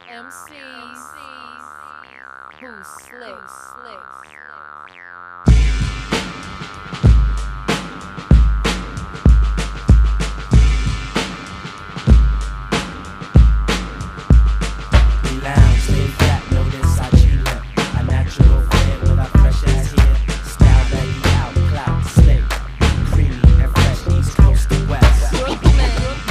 MCs who slick. We lounge, stay fat, notice I G-lip. A natural fit with a fresh ass hair. Style baggy out, clout, slick. Creamy and fresh, east coast to west. Brooklyn,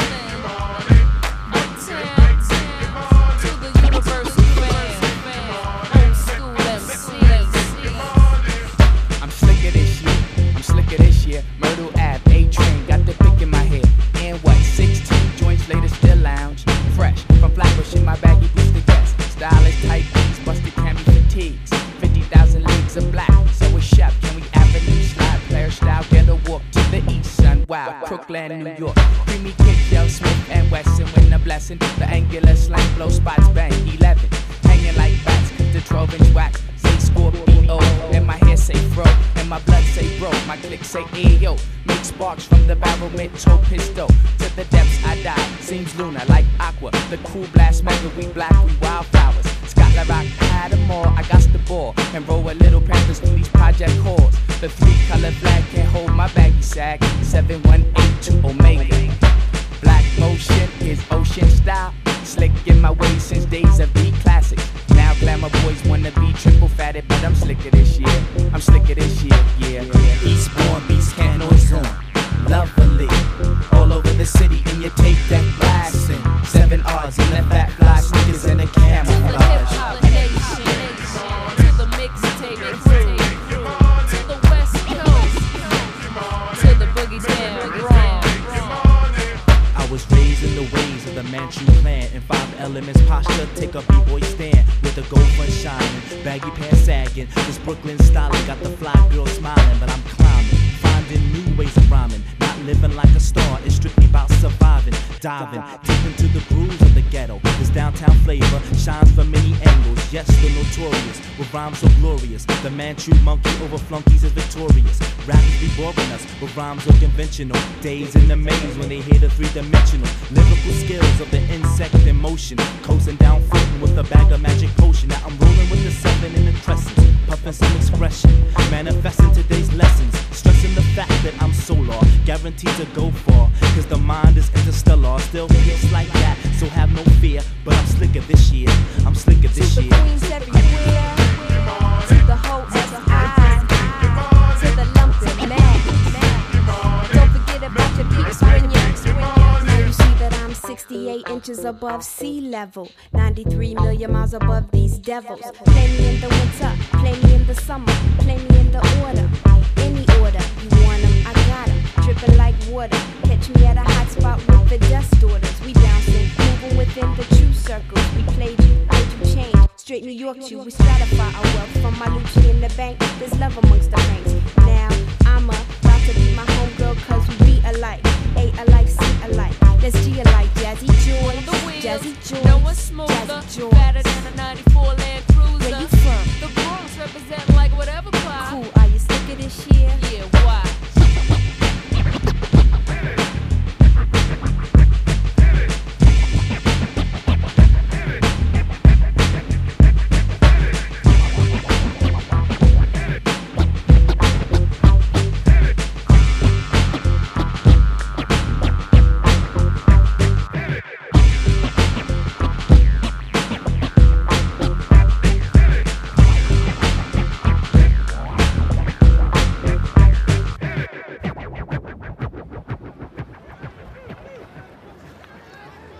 uptown, to the universal fam, old school MCs. I'm slicker this year. Myrtle Ave, A-Train, got the pick in my head. And what, 16 joints later, still lounge. Fresh, from Flatbush in my baggy booster guest. Stylish tight beats, busted cami fatigues. 50,000 leagues of black, so it's sharp. Can we avenue slide, player style, get a walk to the east, son. Wow, Crooklyn, New York. Creamy kids, Yo Smith and Wesson, win the blessing. The angular slang, blow spots, bang, 11. Hanging like bats, the 12-inch wax. Say Scorpio, and my hair say fro, and my blood say bro. My click say ayo. Make sparks from the barrel, mental pistol. To the depths I dive, seems lunar like aqua. The cool blast mega, we black, we wildflowers. Scotland Rock, had them all, I got the ball. And roll a little Panthers through these project halls. The 3-color flag can't hold my baggy sag. 7182 Omega. Black motion is ocean style. Slick in my ways since days of the classics. Now glamour boys wanna be triple fatted, but I'm slicker this year. Yeah. Eastbourne beats can't noise on. Lovely, all over the city, and you take that blasting. 7 R's in the fat fly sneakers and a To the hip camouflage. hop nation, to the mixtape crew, to the West Coast, to the boogie down. I was raised in the ways of the Manchu clan. In 5 elements posture, take a b-boy stand. With the gold front shining, baggy pants sagging. This Brooklyn styling got the fly girl smiling. But I'm climbing, finding new ways of rhyming. Not living like a star, it's strictly about surviving. Diving deep into the grooves of the ghetto. This downtown flavor shines from many angles. Yes, the notorious, with rhymes so glorious. The Manchu monkey over flunkies is victorious. Rappers be boring us with rhymes so conventional. Days in the maze when they hear the 3-dimensional lyrical skills of the insect in motion. Coasting down footing with a bag of magic potion. Now I'm rolling with the 7 in the crescent, puffing some expression, manifesting today's lessons, stressing the fact that I'm solar, guaranteed to go far. Cause the mind is interstellar, still feels like that. So have no fear, but I'm slicker this year. To the queens everywhere, to the whole S.I., to the lumpin' man. Don't forget about your peeps when now you see that I'm 68 inches above sea level, 93 million miles above these devils. Play me in the winter, play me in the summer, play me in the order, any order. You want 'em, I got 'em, dripping like water. Catch me at a hot spot with the dust orders. We bouncing, moving within the true circles. We played you, made you change. Straight New York to we stratify our wealth from my Lucci in the bank. There's love amongst the ranks. Now I'm about to be my homegirl, cause we alike. A alike, C alike. Let's G alike. Jazzy Joy, Jazzy Joy, No one's smoother, Jazzy Joy. better